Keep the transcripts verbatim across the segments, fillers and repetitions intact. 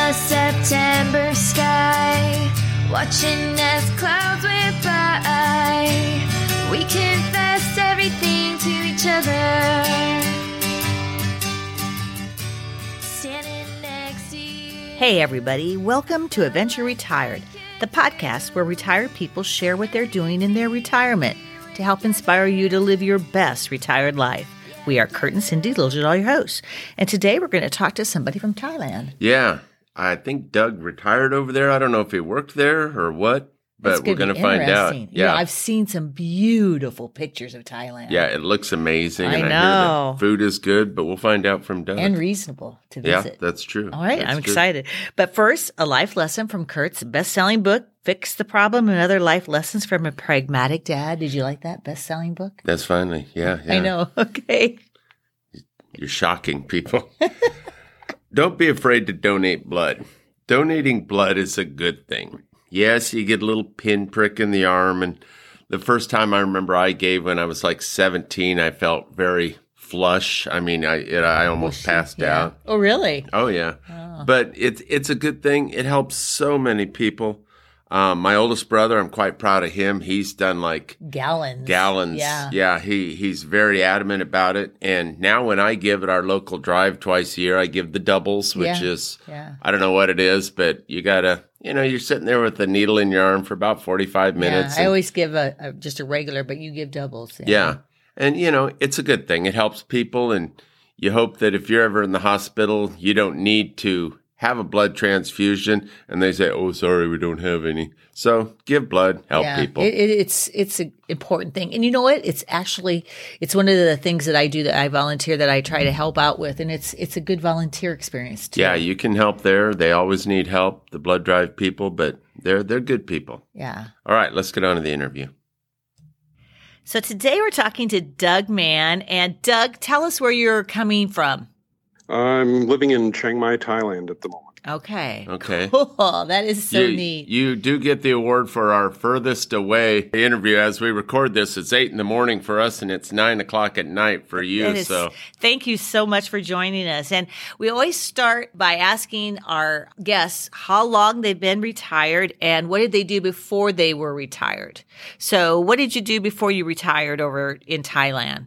the September sky, watching as clouds went by. We confessed everything to each other, standing next to you. Hey everybody, welcome to Adventure Retired, the podcast where retired people share what they're doing in their retirement to help inspire you to live your best retired life. We are Kurt and Cindy Littlejohn, your hosts, and today we're going to talk to somebody from Thailand. Yeah, I think Doug retired over there. I don't know if he worked there or what, but we're going to find out. Yeah, Yeah, I've seen some beautiful pictures of Thailand. yeah, it looks amazing. I and I know. hear the food is good, but we'll find out from Doug. And reasonable to yeah, visit. that's true. All right, That's I'm true. excited. But first, a life lesson from Kurt's best-selling book, Fix the Problem and Other Life Lessons from a Pragmatic Dad. Did you like that best-selling book? That's finally, yeah, yeah. I know. Okay. You're shocking people. Don't be afraid to donate blood. Donating blood is a good thing. Yes, you get a little pinprick in the arm. And the first time I remember I gave when I was like seventeen, I felt very flush. I mean, I it, I almost passed Yeah. out. Oh, really? Oh, yeah. Oh. But it's it's a good thing. It helps so many people. Um, my oldest brother, I'm quite proud of him. He's done like Gallons. gallons. Yeah. Yeah, he, he's very adamant about it. And now when I give at our local drive twice a year, I give the doubles, which Yeah. is, Yeah. I don't know what it is, but you got to, you know, you're sitting there with a needle in your arm for about forty-five minutes. Yeah, I and- always give a, a just a regular, but you give doubles. yeah. And, you know, it's a good thing. It helps people. And you hope that if you're ever in the hospital, you don't need to have a blood transfusion. And they say, oh, sorry, we don't have any. So give blood, help Yeah. people. It, it, it's it's an important thing, and you know what? It's actually it's one of the things that I do that I volunteer that I try to help out with, and it's it's a good volunteer experience too. Yeah, you can help there. They always need help, the blood drive people, but they're they're good people. Yeah. All right, let's get on to the interview. So today we're talking to Doug Mann, and Doug, tell us where you're coming from. I'm living in Chiang Mai, Thailand at the moment. Okay. Okay. Cool. That is so you, neat. You do get the award for our furthest away interview. As we record this, it's eight in the morning for us, and it's nine o'clock at night for you. That is- So thank you so much for joining us. And we always start by asking our guests how long they've been retired and what did they do before they were retired. So what did you do before you retired over in Thailand?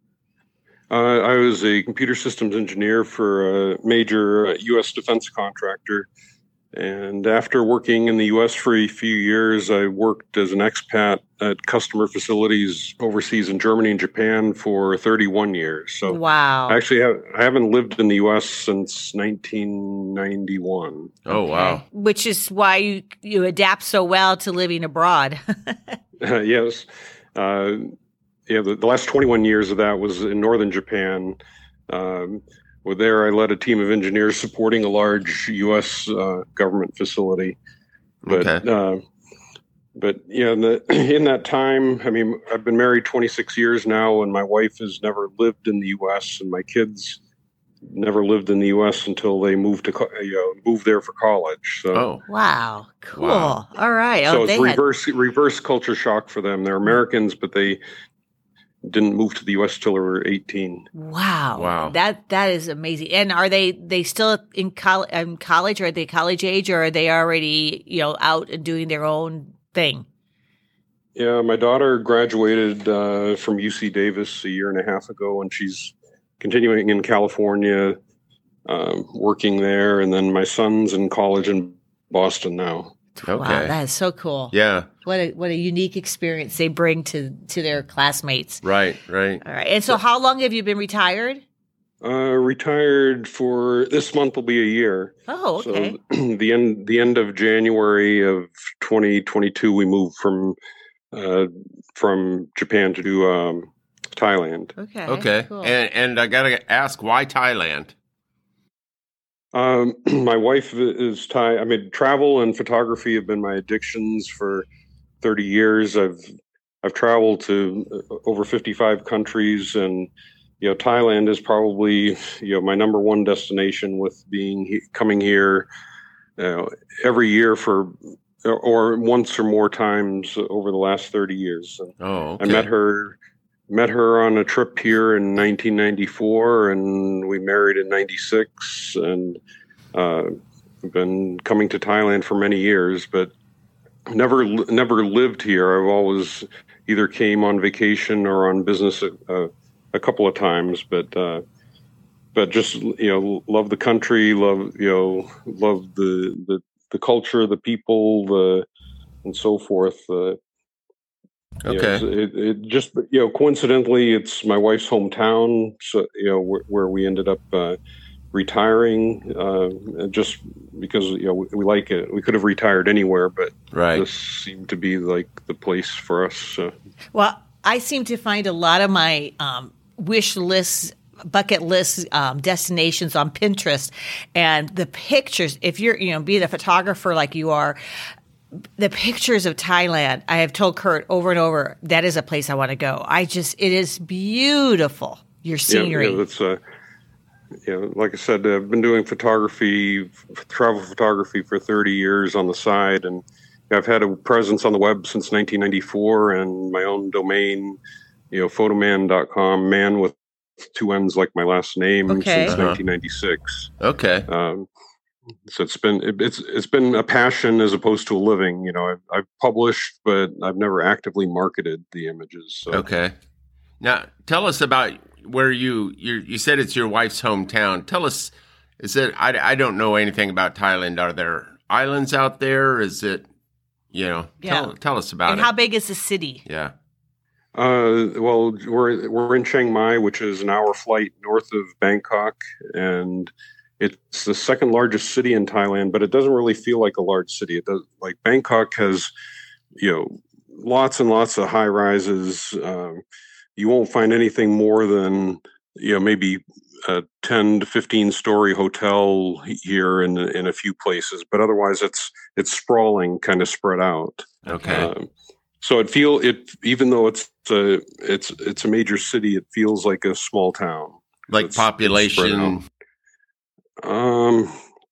Uh, I was a computer systems engineer for a major uh, U S defense contractor. And after working in the U S for a few years, I worked as an expat at customer facilities overseas in Germany and Japan for thirty-one years. So Wow. I actually have, I haven't lived in the U S since nineteen ninety-one. oh wow, Which is why you, you adapt so well to living abroad. Yes. Uh, yeah, the, the last twenty-one years of that was in northern Japan. Um, well, there I led a team of engineers supporting a large U S uh, government facility. But, Okay. uh, but yeah, in, the, in that time, I mean, I've been married twenty-six years now, and my wife has never lived in the U S, and my kids never lived in the U S until they moved to co- you know, moved there for college. So. oh Wow. Cool. Wow. All right. So oh, it's they had- reverse reverse culture shock for them. They're Americans, but they didn't move to the U S till they were eighteen. Wow. Wow. That that is amazing. And are they they still in, col- in college? Are they college age, or are they already, you know, out and doing their own thing? Yeah, my daughter graduated uh, from U C Davis a year and a half ago, and she's continuing in California, um, working there. And then my son's in college in Boston now. okay, Wow, that is so cool. yeah, What a what a unique experience they bring to to their classmates. right, right. All right. And so how long have you been retired? Uh, retired for this month will be a year. Oh, okay. So the end the end of January of twenty twenty-two, we moved from uh, from Japan to do um, Thailand. okay. Okay, Cool. and and I gotta ask, why Thailand? Um, my wife is Thai. I mean, travel and photography have been my addictions for thirty years. I've I've traveled to over fifty-five countries, and you know, Thailand is probably you know my number one destination. With being he, coming here, you know, every year for or once or more times over the last thirty years. And Oh, okay. I met her met her on a trip here in nineteen ninety-four, and we married in ninety-six. And uh, been coming to Thailand for many years, but never never lived here. I've always either came on vacation or on business a, a couple of times, but uh, but just you know love the country, love you know love the the, the culture, the people, the and so forth. Uh, Okay. You know, it, it just you know coincidentally, it's my wife's hometown, so you know where, where we ended up uh, retiring. Uh, just because you know we, we like it, we could have retired anywhere, but Right. this seemed to be like the place for us. So. Well, I seem to find a lot of my um, wish lists, bucket list um, destinations on Pinterest, and the pictures. If you're, you know, be it a photographer like you are, the pictures of Thailand. I have told Kurt over and over that is a place I want to go. I just, it is beautiful. Your scenery. Yeah, yeah that's uh, you know, like I said, I've been doing photography, travel photography for thirty years on the side, and I've had a presence on the web since nineteen ninety-four, and my own domain, you know, photoman dot com, man with two N's like my last name, Okay. since Uh-huh. nineteen ninety-six. Okay. Um, so it's been it, it's it's been a passion as opposed to a living. You know, I've, I've published, but I've never actively marketed the images. So. Okay. Now, tell us about where you you you said it's your wife's hometown. Tell us, is it? I, I don't know anything about Thailand. Are there islands out there? Is it? You know, Yeah. tell tell us about and it. how big is the city? Yeah. Uh, well, we're we're in Chiang Mai, which is an hour flight north of Bangkok, and it's the second largest city in Thailand. But it doesn't really feel like a large city. It does like Bangkok has, you know, lots and lots of high rises. Um, you won't find anything more than you know maybe a ten to fifteen story hotel here in in a few places, but otherwise it's it's sprawling, kind of spread out. Okay. Um, so it feel it even though it's a it's it's a major city, it feels like a small town. like it's- it's spread population. Um,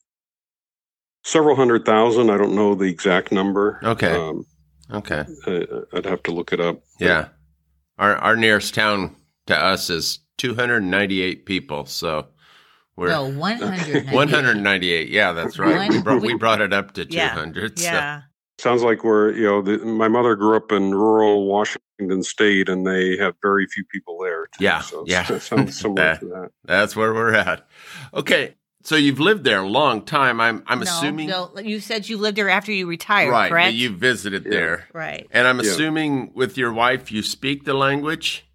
several hundred thousand. I don't know the exact number. Okay. Um, Okay. I, I'd have to look it up. Yeah. Our our nearest town to us is two hundred ninety-eight people. So we're No, one hundred. one hundred ninety-eight. Yeah, that's right. We One- brought, we brought it up to Yeah. two hundred. Yeah. Sounds like we're, you know, the, my mother grew up in rural Washington State, and they have very few people there. Too. Yeah, so yeah. it sounds similar That- to that. That's where we're at. Okay. So you've lived there a long time. I'm I'm No, assuming. no, you said you lived there after you retired, Right. correct? But you visited Yeah. there. right. And I'm Yeah. assuming with your wife, you speak the language?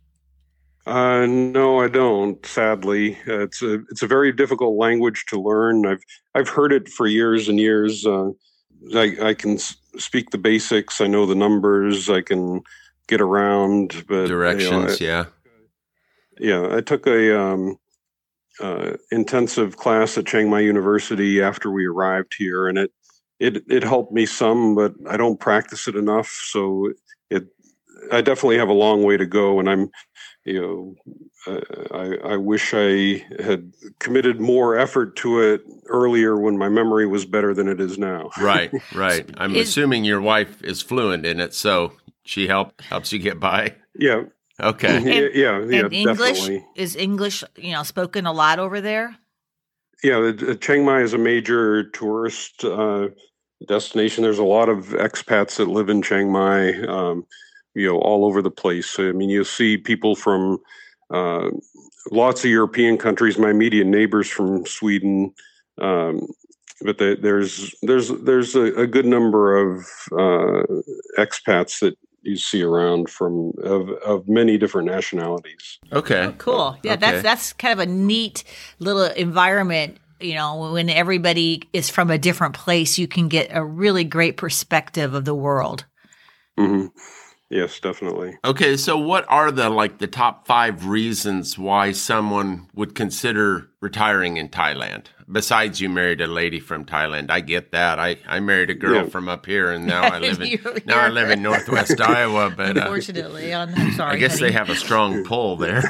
Uh, no, I don't. Sadly, uh, it's a it's a very difficult language to learn. I've I've heard it for years and years. Uh, I I can s- speak the basics. I know the numbers. I can get around, but you know, Directions, I- yeah. yeah, I took a um, uh, intensive class at Chiang Mai University after we arrived here, and it it it helped me some, but I don't practice it enough. So it I definitely have a long way to go, and I'm you know uh, I I wish I had committed more effort to it earlier when my memory was better than it is now. Right, right. I'm Is- assuming your wife is fluent in it, so she help helps you get by. Yeah, Okay. yeah, yeah, yeah, and English definitely. is English, you know, spoken a lot over there. Yeah, the, uh, Chiang Mai is a major tourist uh, destination. There's a lot of expats that live in Chiang Mai, um, you know, all over the place. So, I mean, you'll see people from uh, lots of European countries. My immediate neighbors from Sweden, um, but the, there's there's there's a, a good number of uh, expats that you see around from of, of many different nationalities. Okay. Cool. Yeah, Okay. that's that's kind of a neat little environment. You know, when everybody is from a different place, you can get a really great perspective of the world. hmm Yes, definitely. Okay, so what are the like the top five reasons why someone would consider retiring in Thailand? Besides, you married a lady from Thailand. I get that. I, I married a girl Yeah. from up here, and now I live in You're- now I you're- live in Northwest Iowa. But uh, Unfortunately, I'm, I'm sorry. I guess honey. they have a strong pull there.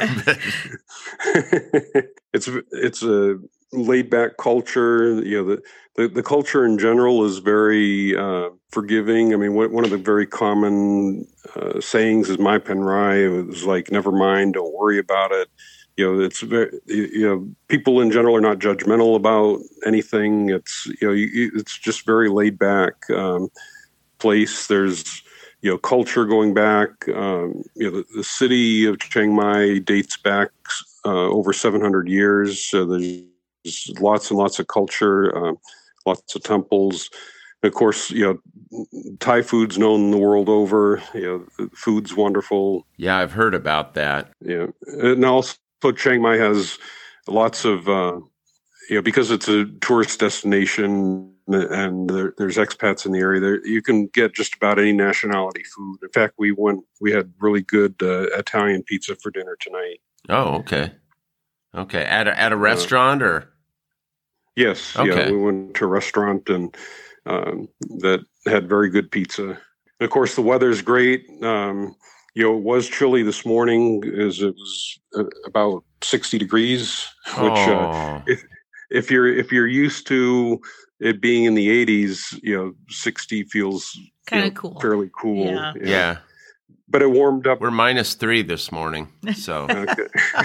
it's it's a laid back culture. You know, the, the, the culture in general is very uh, forgiving. I mean, one one of the very common uh, sayings is "Mai Pen Rai." It was like, "Never mind, don't worry about it." you know, it's very, you know, people in general are not judgmental about anything. It's, you know, you, it's just very laid back um, place. There's, you know, culture going back. Um, you know, the, the city of Chiang Mai dates back uh, over seven hundred years. So there's, there's lots and lots of culture, um, lots of temples. Of course, you know, Thai food's known the world over. You know, the food's wonderful. Yeah, I've heard about that. Yeah, and also Chiang Mai has lots of, uh, you know, because it's a tourist destination and there, there's expats in the area. There, you can get just about any nationality food. In fact, we went, we had really good uh, Italian pizza for dinner tonight. Oh, okay, okay. At a, at a restaurant uh, or? Yes. Okay. Yeah, we went to a restaurant and. Um, that had very good pizza. And of course, the weather's great. Um, you know, it was chilly this morning, as it was uh, about sixty degrees. Which, oh. uh, if if you're if you're used to it being in the eighties, you know, sixty feels kind of you know, cool, fairly cool. Yeah. yeah, yeah. But it warmed up. We're minus three this morning, so. Okay.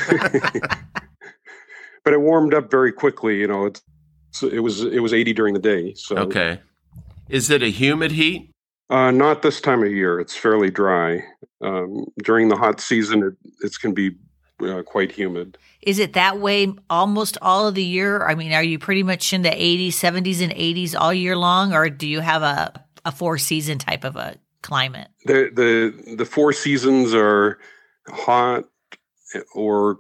But it warmed up very quickly. You know, it's. So it was it was eighty during the day. So okay, is it a humid heat? Uh, not this time of year. It's fairly dry. Um, during the hot season, it it's can be uh, quite humid. Is it that way almost all of the year? I mean, are you pretty much in the eighties, seventies, and eighties all year long, or do you have a a four season type of a climate? The the the four seasons are hot or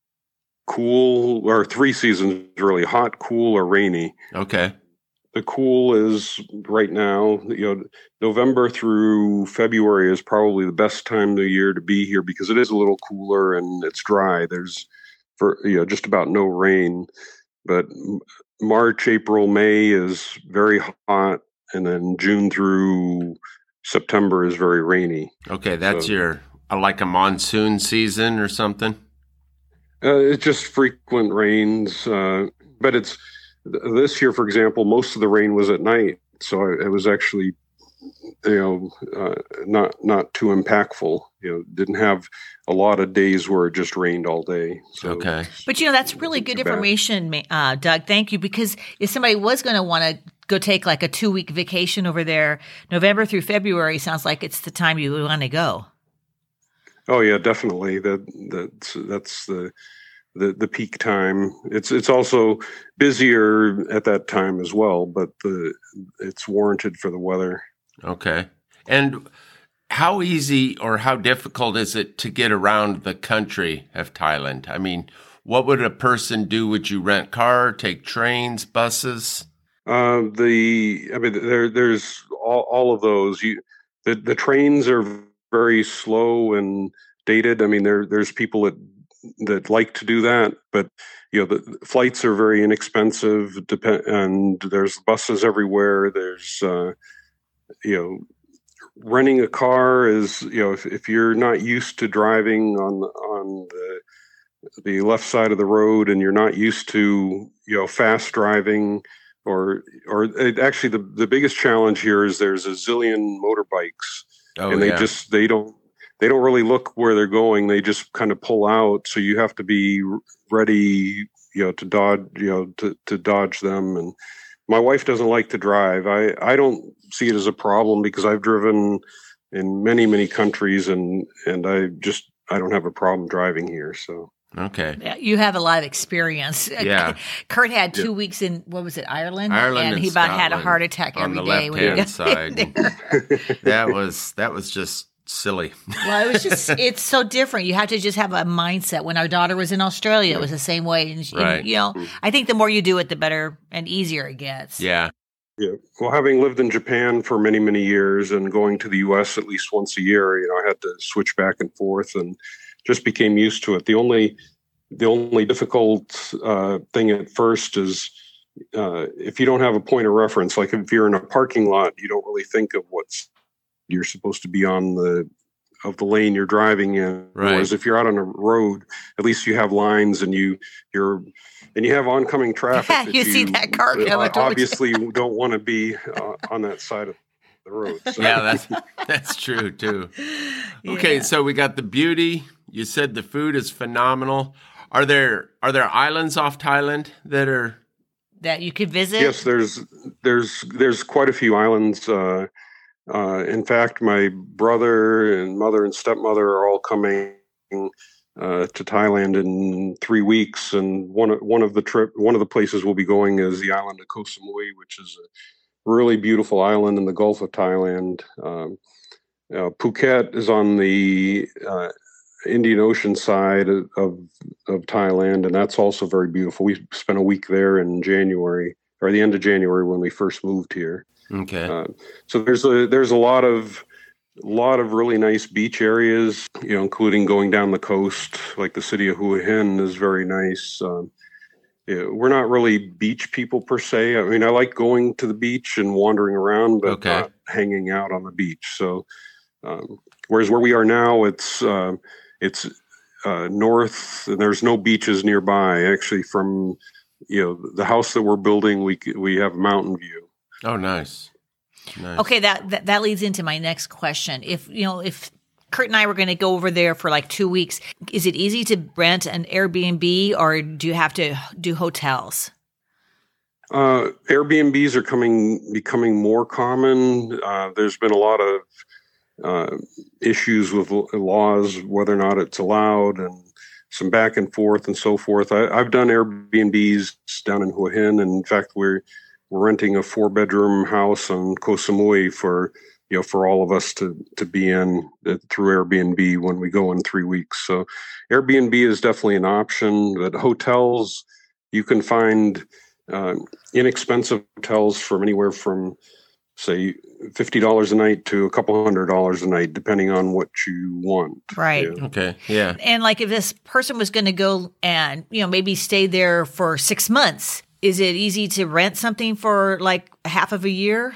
cool, or three seasons really: hot, cool, or rainy. Okay. The cool is right now, you know, November through February is probably the best time of the year to be here because it is a little cooler and it's dry. There's for you know just about no rain, but March, April, May is very hot, and then June through September is very rainy. Okay, that's so, your uh, like a monsoon season or something. Uh, it's just frequent rains, uh, but it's this year, for example, most of the rain was at night, so it was actually, you know, uh, not not too impactful. You know, didn't have a lot of days where it just rained all day. So. Okay, but you know that's really good information, uh, Doug. Thank you, because if somebody was going to want to go take like a two week vacation over there, November through February sounds like it's the time you want to go. Oh yeah, definitely. That that's that's the the the peak time. It's it's also busier at that time as well, but the it's warranted for the weather. Okay. And how easy or how difficult is it to get around the country of Thailand? I mean, what would a person do? Would you rent car, take trains, buses? Uh, the I mean, there there's all, all of those. You the the trains are very slow and dated. I mean, there there's people that that like to do that, but you know, the flights are very inexpensive. Depend and there's buses everywhere. There's uh, you know, renting a car is you know if, if you're not used to driving on on the the left side of the road and you're not used to you know fast driving. Or, or it, actually, the, the biggest challenge here is there's a zillion motorbikes, oh, and they yeah. just they don't they don't really look where they're going. They just kind of pull out, so you have to be ready, you know, to dodge, you know, to, to dodge them. And my wife doesn't like to drive. I, I don't see it as a problem because I've driven in many many countries, and and I just I don't have a problem driving here. So. Okay. Yeah, you have a lot of experience. Yeah. Kurt had two yeah. weeks in, what was it, Ireland? Ireland and and he about had a Scotland heart attack on every the day when he left-hand got side. there. that was that was just silly. Well, it was just, it's so different. You have to just have a mindset. When our daughter was in Australia, it was the same way. And, Right. and, you know, I think the more you do it, the better and easier it gets. Yeah. Yeah. Well, having lived in Japan for many, many years and going to the U S at least once a year, you know, I had to switch back and forth and just became used to it. The only The only difficult uh, thing at first is uh, if you don't have a point of reference, like if you're in a parking lot, you don't really think of what's you're supposed to be on the of the lane you're driving in. Right. Whereas if you're out on a road, at least you have lines and you you're and you have oncoming traffic. Yeah, that you see that car coming uh, towards you. obviously you don't want to be uh, on that side of the road. So. Yeah, that's that's true too. Okay, Yeah. so we got the beauty. You said the food is phenomenal. Are there are there islands off Thailand that are that you could visit? Yes, there's there's there's quite a few islands. Uh, uh, in fact, my brother and mother and stepmother are all coming uh, to Thailand in three weeks, and one of one of the trip one of the places we'll be going is the island of Koh Samui, which is a really beautiful island in the Gulf of Thailand. Um, uh, Phuket is on the uh, Indian Ocean side of, of Thailand, and that's also very beautiful. We spent a week there in January, or the end of January when we first moved here. Okay. Uh, so there's a there's a lot of lot of really nice beach areas, you know, including going down the coast, like the city of Hua Hin is very nice. Um, yeah, we're not really beach people per se. I mean, I like going to the beach and wandering around, but Okay. not hanging out on the beach. So, um, whereas where we are now, it's uh, it's uh, north, and there's no beaches nearby. Actually, from you know the house that we're building, we we have mountain view. Oh, nice. Nice. Okay, that, that that leads into my next question. If you know, if Kurt and I were going to go over there for like two weeks, is it easy to rent an Airbnb, or do you have to do hotels? Uh, Airbnbs are coming becoming more common. Uh, there's been a lot of uh, issues with l- laws, whether or not it's allowed, and some back and forth and so forth. I, I've done Airbnbs down in Hua Hin, and in fact, we're we're renting a four bedroom house on Koh Samui for you know for all of us to to be in uh, through Airbnb when we go in three weeks. So Airbnb is definitely an option. But hotels, you can find uh, inexpensive hotels from anywhere from say fifty dollars a night to a couple hundred dollars a night, depending on what you want. Right. Yeah. Okay. Yeah. And like if this person was going to go and, you know, maybe stay there for six months, is it easy to rent something for like half of a year?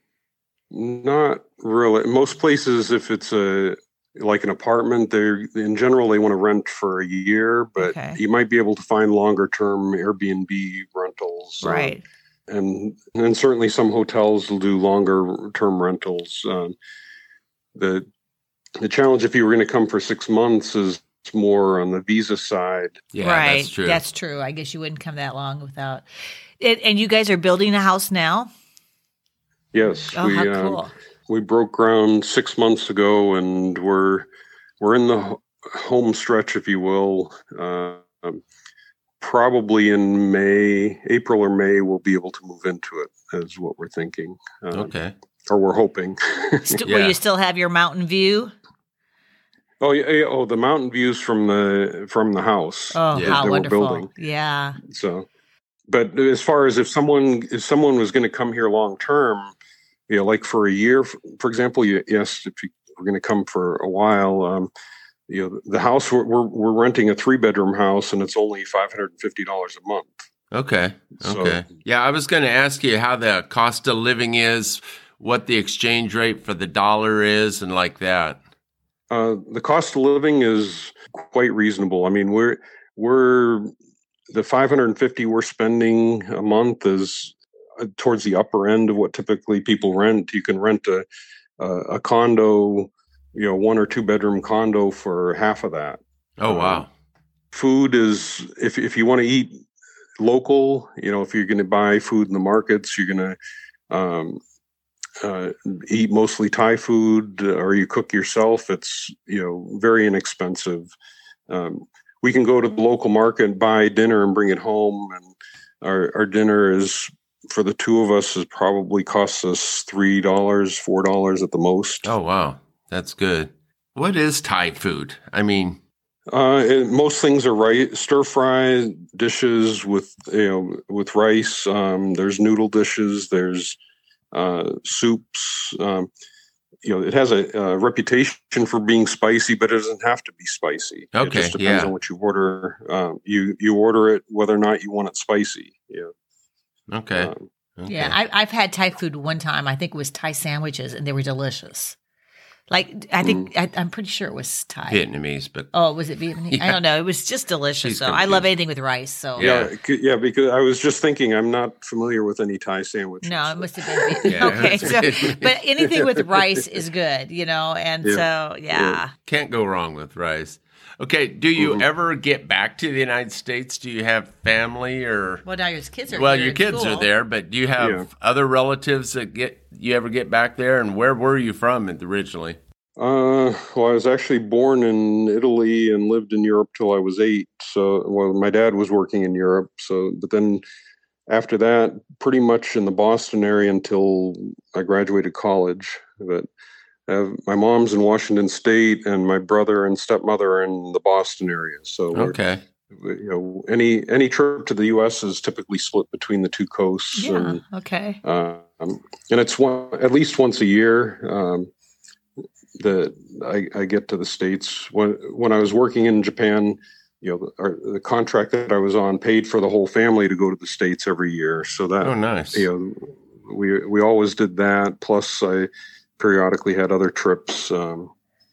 Not really. Most places, if it's a like an apartment, they're in general they want to rent for a year, but Okay. you might be able to find longer term Airbnb rentals. uh, Right. and and certainly some hotels will do longer term rentals. Um, the the challenge if you were going to come for six months is more on the visa side. Yeah. right. That's true. That's true. I guess you wouldn't come that long without it. And you guys are building a house now? Yes, Oh, we how um, cool. we broke ground six months ago, and we're we're in the ho- home stretch, if you will. Uh, um, probably in May, April or May, we'll be able to move into it. Is what we're thinking, uh, Okay. or we're hoping. St- Yeah. Will you still have your mountain view? oh yeah, yeah, oh the mountain views from the from the house. Oh, Yeah. how that we're wonderful. building. Yeah. So, but as far as if someone if someone was going to come here long term, you know, like for a year, f- for example, you, yes, if you were going to come for a while, um, you know, the house we're we're, we're renting a three bedroom house, and it's only five hundred and fifty dollars a month. Okay. So- Okay. Yeah, I was going to ask you how the cost of living is, what the exchange rate for the dollar is, and like that. Uh, the cost of living is quite reasonable. I mean, we're we're the five hundred fifty we're spending a month is uh, towards the upper end of what typically people rent. You can rent a a, a condo, you know, one or two bedroom condo for half of that. Oh, Um, wow. Food is if if you want to eat local, you know, if you're going to buy food in the markets, you're going to um, uh, eat mostly Thai food, uh, or you cook yourself. It's you know very inexpensive. Um, we can go to the local market and buy dinner and bring it home, and our our dinner is for the two of us is probably costs us three dollars, four dollars at the most. Oh, wow. That's good. What is Thai food? I mean, Uh, and most things are right. Stir fry dishes with you know with rice. Um, there's noodle dishes. There's uh, soups. Um, you know, it has a, a reputation for being spicy, but it doesn't have to be spicy. It Okay, just depends yeah. on what you order. Um, you you order it whether or not you want it spicy. Yeah. okay. Um, okay. Yeah. I, I've had Thai food one time. I think it was Thai sandwiches, and they were delicious. Like, I think, I, I'm pretty sure it was Thai. Vietnamese, but Oh, was it Vietnamese? Yeah. I don't know. It was just delicious. She's So I confused. love anything with rice. So Yeah. Yeah, c- yeah, because I was just thinking I'm not familiar with any Thai sandwiches. no, it must have been Vietnamese. Yeah, Okay. it's So, Vietnamese. but anything with rice is good, you know? And Yeah. so, yeah. can't go wrong with rice. Okay, do you Mhm. ever get back to the United States? Do you have family or? Well, now your kids are Well, here your in kids school. are there, but do you have Yeah. other relatives that get you ever get back there? And where were you from originally? Uh, well, I was actually born in Italy and lived in Europe till I was eight. So, well, my dad was working in Europe. So, but then after that, pretty much in the Boston area until I graduated college. But uh, my mom's in Washington State, and my brother and stepmother are in the Boston area. So, we're- Okay, you know, any any trip to the U S is typically split between the two coasts. Yeah. And, Okay. um, and it's one, at least once a year um, that I, I get to the States. When when I was working in Japan, you know, the, our, the contract that I was on paid for the whole family to go to the States every year. So that oh nice. you know, we we always did that. Plus, I periodically had other trips. Um,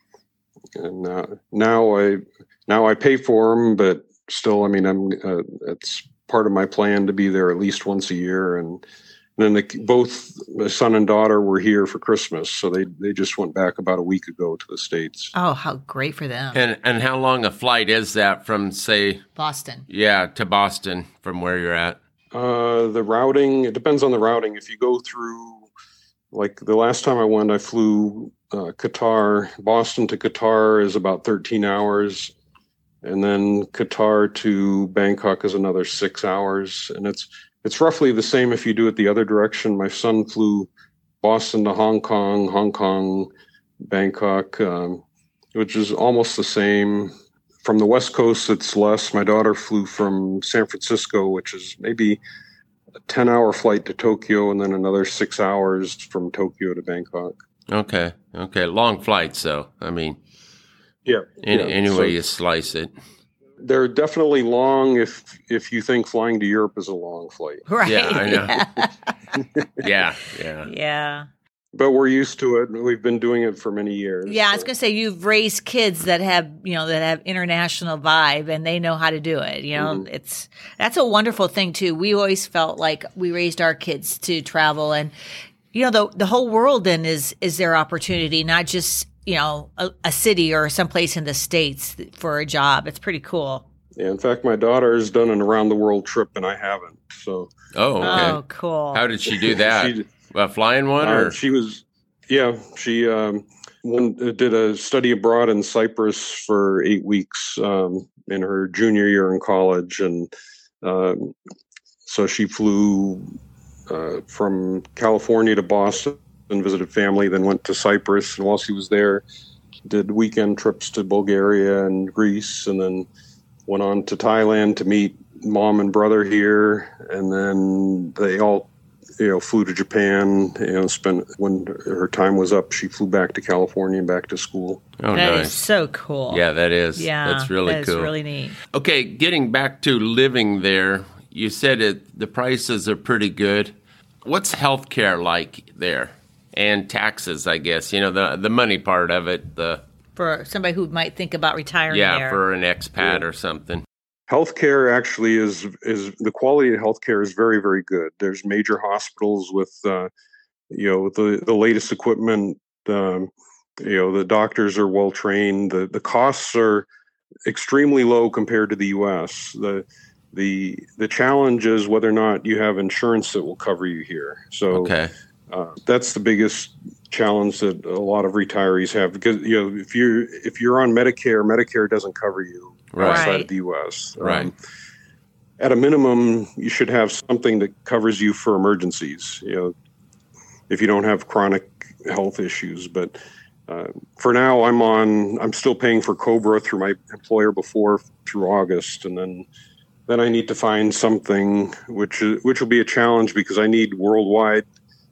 and uh, now I now I pay for them, but still, I mean, I'm uh, it's part of my plan to be there at least once a year. And then the, both my son and daughter were here for Christmas, so they they just went back about a week ago to the States. Oh, how great for them. And and how long a flight is that from, say, Boston. yeah, to Boston from where you're at? Uh, the routing, it depends on the routing. If you go through, like the last time I went, I flew uh, Qatar, Boston to Qatar is about thirteen hours. And then Qatar to Bangkok is another six hours. And it's it's roughly the same if you do it the other direction. My son flew Boston to Hong Kong, Hong Kong, Bangkok, um, which is almost the same. From the West Coast, it's less. My daughter flew from San Francisco, which is maybe a ten-hour flight to Tokyo, and then another six hours from Tokyo to Bangkok. Okay, okay, long flights though. I mean, Yeah. any, yeah. any So way you slice it. they're definitely long if if you think flying to Europe is a long flight. Right. Yeah, I know. Yeah. Yeah, yeah. yeah. But we're used to it. We've been doing it for many years. Yeah, I was so- going to say you've raised kids that have, you know, that have international vibe and they know how to do it. You know, Mhm. it's that's a wonderful thing too. We always felt like we raised our kids to travel, and you know, the the whole world then is is their opportunity, not just, you know, a, a city or someplace in the States for a job. It's pretty cool. Yeah, in fact, my daughter has done an around the world trip, and I haven't. So Oh, okay. Oh, cool. How did she do that? she, A flying one, uh, or she was, yeah, she um, one, uh, did a study abroad in Cyprus for eight weeks um, in her junior year in college, and um, so she flew uh, from California to Boston and visited family, then went to Cyprus, and while she was there, did weekend trips to Bulgaria and Greece, and then went on to Thailand to meet mom and brother here, and then they all, you know, flew to Japan. You know, spent when her time was up, she flew back to California and back to school. oh, That is nice. so cool. Yeah, that is. Yeah. that's really that is cool. really neat. Okay, getting back to living there, you said it. The prices are pretty good. What's healthcare like there, and taxes? I guess you know the the money part of it. The For somebody who might think about retiring yeah, there. for an expat Yeah. or something. Healthcare actually is is the quality of healthcare is very very good. There's major hospitals with uh, you know the the latest equipment. Um, you know the doctors are well trained. The the costs are extremely low compared to the U S. The the the challenge is whether or not you have insurance that will cover you here. So Okay. uh, that's the biggest challenge that a lot of retirees have, because you know if you if you're on Medicare, Medicare doesn't cover you Right. outside Right. of the U S. Right. At a minimum, you should have something that covers you for emergencies. You know, if you don't have chronic health issues. But uh, for now, I'm on. I'm still paying for Cobra through my employer before through August, and then then I need to find something which is, which will be a challenge because I need worldwide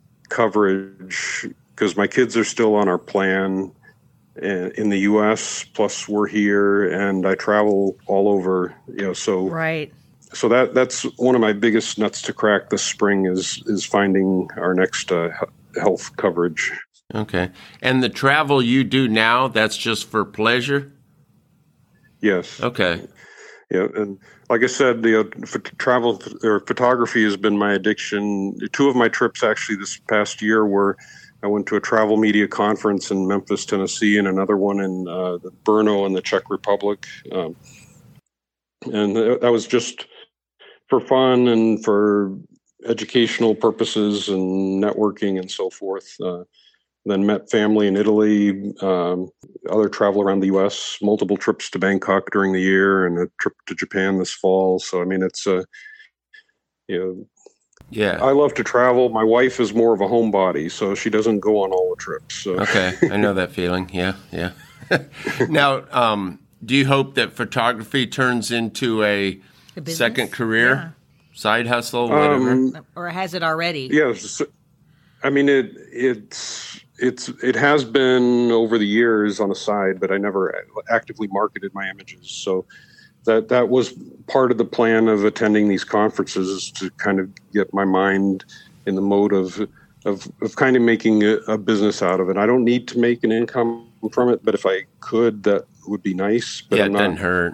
coverage because my kids are still on our plan in the U S. Plus we're here and I travel all over, you know, so, Right. so that, that's one of my biggest nuts to crack this spring is, is finding our next uh, health coverage. Okay. And the travel you do now, that's just for pleasure? Yes. Okay. Yeah, and like I said, the uh, ph- travel or photography has been my addiction. Two of my trips actually this past year were I went to a travel media conference in Memphis, Tennessee, and another one in uh, Brno in the Czech Republic. Um, and that was just for fun and for educational purposes and networking and so forth. Uh, then met family in Italy, um, other travel around the U S, multiple trips to Bangkok during the year, and a trip to Japan this fall. So, I mean, it's a, uh, you know, yeah. I love to travel. My wife is more of a homebody, so she doesn't go on all the trips. So. Okay, I know that feeling. Yeah, yeah. Now, um, do you hope that photography turns into a, A second career, yeah. side hustle, whatever? Um, Or has it already? Yes, I mean it. It's it's it has been over the years on a side, but I never actively marketed my images. So that that was part of the plan of attending these conferences, is to kind of get my mind in the mode of of, of kind of making a, a business out of it. I don't need to make an income from it, but if I could, that would be nice. But yeah, I'm it not, doesn't hurt.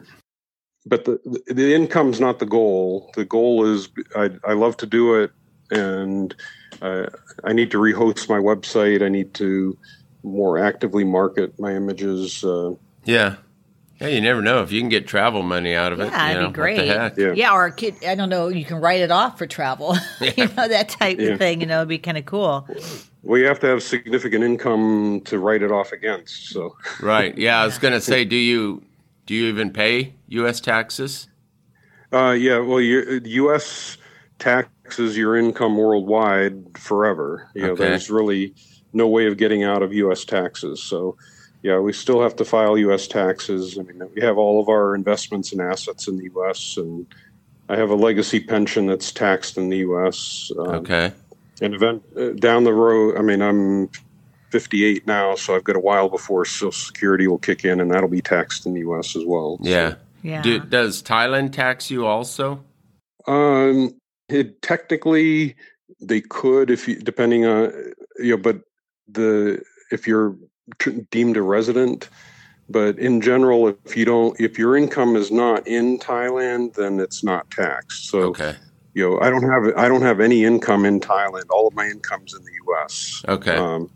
But the the income's not the goal. The goal is I I love to do it, and uh, I need to rehost my website. I need to more actively market my images. Uh, Yeah. Yeah, you never know if you can get travel money out of it. Yeah, you it'd know, be great. What the heck? Yeah. Yeah, or a kid, I don't know, you can write it off for travel. Yeah. You know, that type Yeah. of thing, you know, it'd be kind of cool. well, you have to have significant income to write it off against. So Right. Yeah, I was going to say, do you do you even pay U S taxes? uh, yeah, well, your U S taxes your income worldwide forever. You know, Okay. there's really no way of getting out of U S taxes. So. Yeah, we still have to file U S taxes. I mean, we have all of our investments and assets in the U S, and I have a legacy pension that's taxed in the U S. Um, Okay. And event uh, down the road, I mean, I'm fifty-eight now, so I've got a while before Social Security will kick in, and that'll be taxed in the U S as well. Yeah. Yeah. Do, does Thailand tax you also? So, um, it technically they could, if you, depending on, you know, but the if you're deemed a resident, but in general, if you don't, if your income is not in Thailand, then it's not taxed. So, Okay. you know, I don't have I don't have any income in Thailand. All of my income's in the U S. Okay. Um,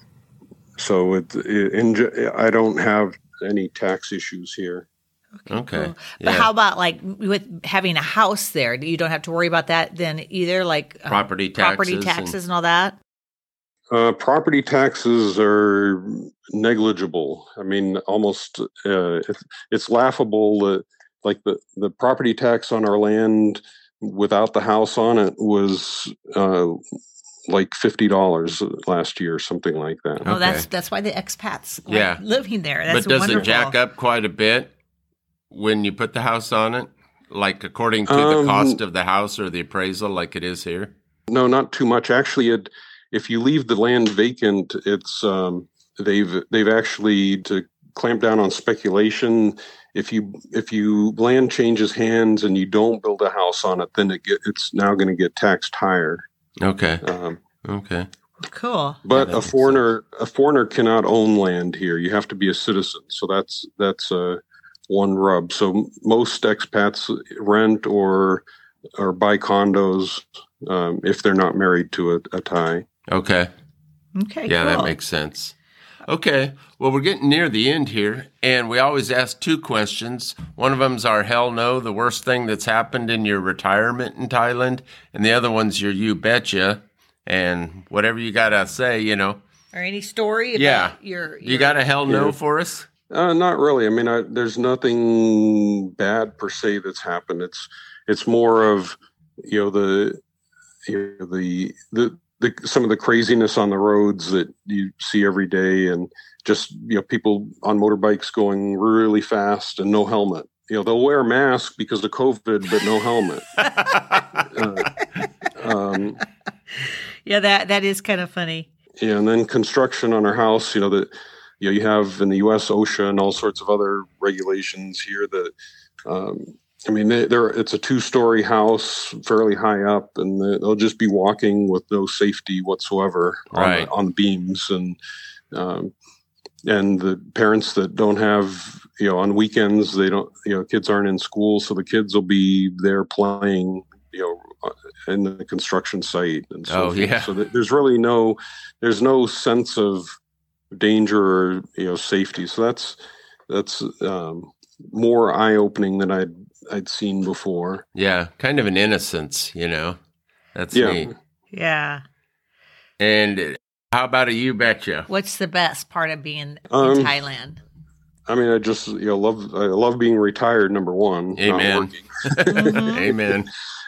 so it, it in, I don't have any tax issues here. Okay. Cool. But Yeah. how about like with having a house there? You don't have to worry about that then either, like uh, Property property taxes taxes and- and all that? Uh, property taxes are negligible. I mean, almost uh, it's, it's laughable that like the, the property tax on our land without the house on it was uh, like fifty dollars last year, something like that. Oh, that's Okay. that's why the expats like Yeah. living there. That's But does wonderful. it jack up quite a bit when you put the house on it? Like according to the Um, cost of the house or the appraisal like it is here? No, not too much. Actually, it, if you leave the land vacant, it's um, they've they've actually to clamp down on speculation. If you if you land changes hands and you don't build a house on it, then it get, it's now going to get taxed higher. Okay. Um, Okay. Cool. but that a makes foreigner a foreigner cannot own land here. You have to be a citizen. So that's that's uh, one rub. So most expats rent or or buy condos um, if they're not married to a, a Thai. Okay. Okay. Yeah, cool. that makes sense. Okay. Well, we're getting near the end here, and we always ask two questions. One of them's our hell no, the worst thing that's happened in your retirement in Thailand, and the other one's your you betcha, and whatever you got to say, you know. Or any story about Yeah. your, You your got a hell no Yeah. for us? Uh, not really. I mean, I, there's nothing bad per se that's happened. It's it's more of you know the you know, the the the some of the craziness on the roads that you see every day, and just you know people on motorbikes going really fast and no helmet. You know they'll wear a mask because of COVID, but no helmet. uh, um, Yeah, that that is kind of funny. Yeah, and then construction on our house, you know, that you know, you have in the U S OSHA and all sorts of other regulations here that um, I mean, they, they're it's a two-story house, fairly high up, and they'll just be walking with no safety whatsoever on, Right. the, on the beams, and um, and the parents that don't have, you know, on weekends they don't, you know, kids aren't in school, so the kids will be there playing, you know, in the construction site and so Oh, forth. yeah. So that there's really no there's no sense of danger or, you know, safety. So that's that's um, more eye-opening than I'd I'd seen before. Yeah, kind of an innocence, you know. That's Yeah. neat. Yeah. And how about a you betcha? What's the best part of being Um, in Thailand? I mean, I just, you know, love I love being retired. Number one, not Amen. working. Mhm. Amen.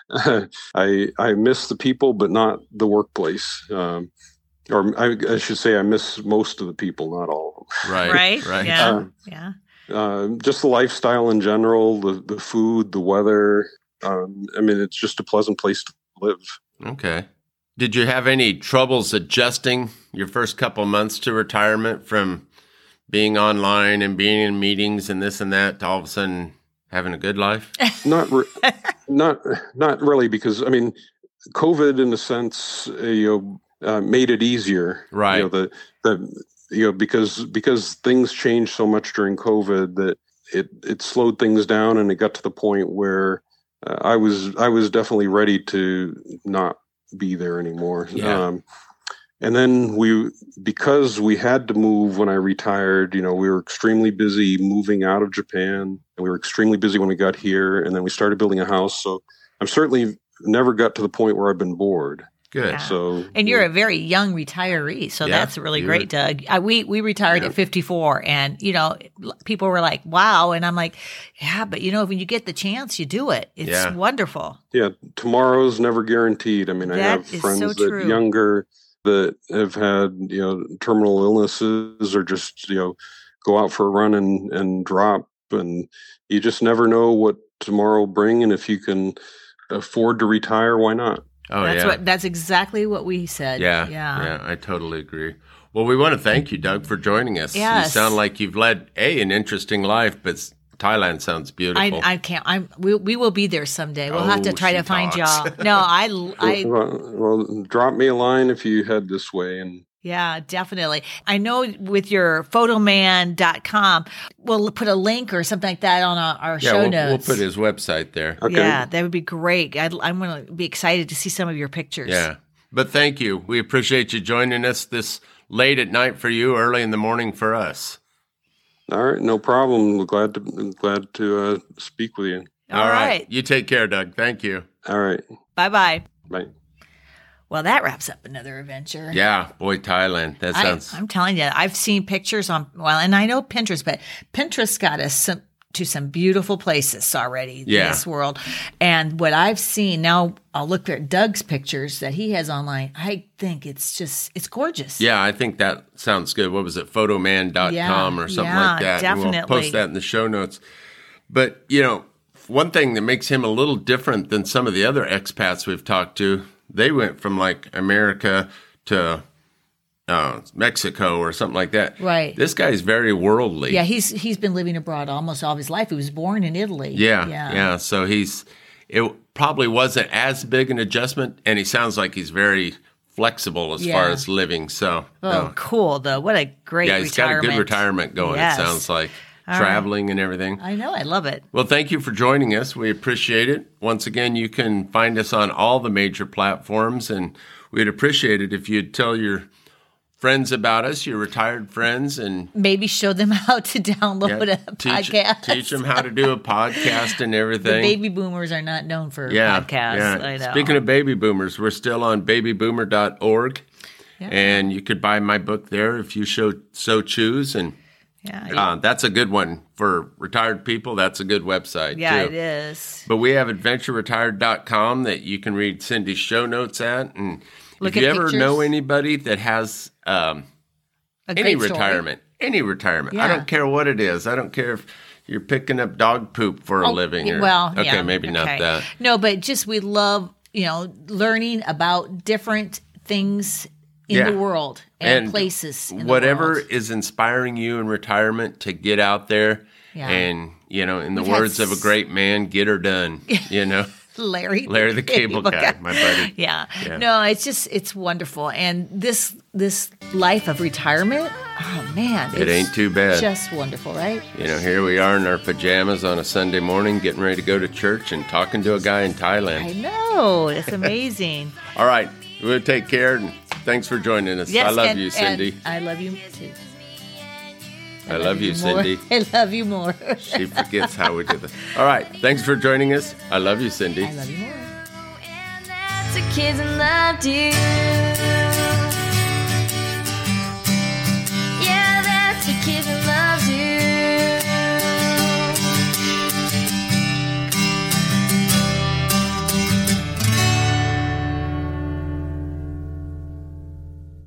I I miss the people, but not the workplace. Um, or I, I should say, I miss most of the people, not all Right. Right? Right. Yeah. Uh, yeah. of them. Um, just the lifestyle in general, the the food, the weather. Um, I mean, it's just a pleasant place to live. Okay. Did you have any troubles adjusting your first couple months to retirement from being online and being in meetings and this and that to all of a sudden having a good life? Not re- not not really, because I mean, COVID in a sense, uh, you know, uh, made it easier. Right. You know, the the you know because because things changed so much during COVID that it it slowed things down, and it got to the point where uh, I was I was definitely ready to not be there anymore. Yeah. Um, and then we, because we had to move when I retired, you know, we were extremely busy moving out of Japan, and we were extremely busy when we got here, and then we started building a house. So I'm certainly never got to the point where I've been bored. Good. Yeah. So, And you're a very young retiree, so Yeah, that's really you great, Doug. Uh, we we retired Yeah. at fifty-four, and you know, l- people were like, "Wow!" And I'm like, "Yeah, but you know, when you get the chance, you do it. It's Yeah. wonderful." yeah, tomorrow's never guaranteed. I mean, I That have is friends so that true. younger that have had, you know, terminal illnesses, or just, you know, go out for a run and, and drop. And you just never know what tomorrow will bring. And if you can afford to retire, why not? Oh, that's yeah. what that's exactly what we said. Yeah, yeah. yeah, I totally agree. Well, we want to thank you, Doug, for joining us. You Yes. sound like you've led a an interesting life, but Thailand sounds I, beautiful. I can't. I'm. We, we will be there someday. We'll have to Oh, try she to find talks. y'all. No, I, I, well, well, drop me a line if you head this way. And yeah, definitely. I know with your photoman dot com, we'll put a link or something like that on our, our yeah, show we'll, notes. we'll put his website there. okay. Yeah, that would be great. I'd, I'm going to be excited to see some of your pictures. Yeah. But thank you. We appreciate you joining us this late at night for you, early in the morning for us. All right, no problem. We're glad to glad to uh, speak with you. All right. You take care, Doug. Thank you. All right, Bye bye. bye. Well, that wraps up another adventure. Yeah, boy, Thailand. That I, sounds. I'm telling you, I've seen pictures on, well, and I know Pinterest, but Pinterest got us some, to some beautiful places already Yeah. in this world. And what I've seen, now I'll look at Doug's pictures that he has online. I think it's just, it's gorgeous. Yeah, I think that sounds good. What was it? photoman dot com Yeah, or something yeah, like that. And we'll definitely. post that in the show notes. But, you know, one thing that makes him a little different than some of the other expats we've talked to, they went from like America to uh, Mexico or something like that. Right. This guy's very worldly. Yeah, he's he's been living abroad almost all of his life. He was born in Italy. Yeah, yeah. So he's, it probably wasn't as big an adjustment, and he sounds like he's very flexible as Yeah. far as living. So, Oh, no. cool, though. What a great yeah, he's retirement. got a good retirement going, Yes. it sounds like. All Traveling and everything. I know. I love it. Well, thank you for joining us. We appreciate it. Once again, you can find us on all the major platforms, and we'd appreciate it if you'd tell your friends about us, your retired friends, and Maybe show them how to download yeah, a teach, podcast. teach them how to do a podcast and The everything. baby boomers are not known for yeah, podcasts. yeah. I know. Speaking of baby boomers, we're still on baby boomer dot org, Yeah. and you could buy my book there if you so, so choose. And yeah, uh, that's a good one for retired people. That's a good website, yeah, too. it is. But we have adventure retired dot com that you can read Cindy's show notes at. And Look if you at ever pictures. know anybody that has um, A any great story. retirement, any retirement, I Yeah. don't care what it is. I don't care if you're picking up dog poop for a Oh, living. Or, well, okay, yeah, maybe not okay. that. No, but just we love, you know, learning about different things in Yeah. the world and, And places. In Whatever the world. is inspiring you in retirement to get out there Yeah. And, you know, in the We've had words of a great man, get her done, you know. Larry. Larry the Cable Guy, my buddy. Yeah. Yeah. No, it's just, it's wonderful. And this this life of retirement, oh, man. It it's ain't too bad. Just wonderful, right? You know, here we are in our pajamas on a Sunday morning, getting ready to go to church and talking to a guy in Thailand. I know. It's amazing. All right. We'll take care, and thanks for joining us. Yes, I love and- you, Cindy. and I love you, too. I love you, more. Cindy. I love you more. She forgets how we do this. All right. Thanks for joining us. I love you, Cindy. I love you more. And that's the kids and loved you.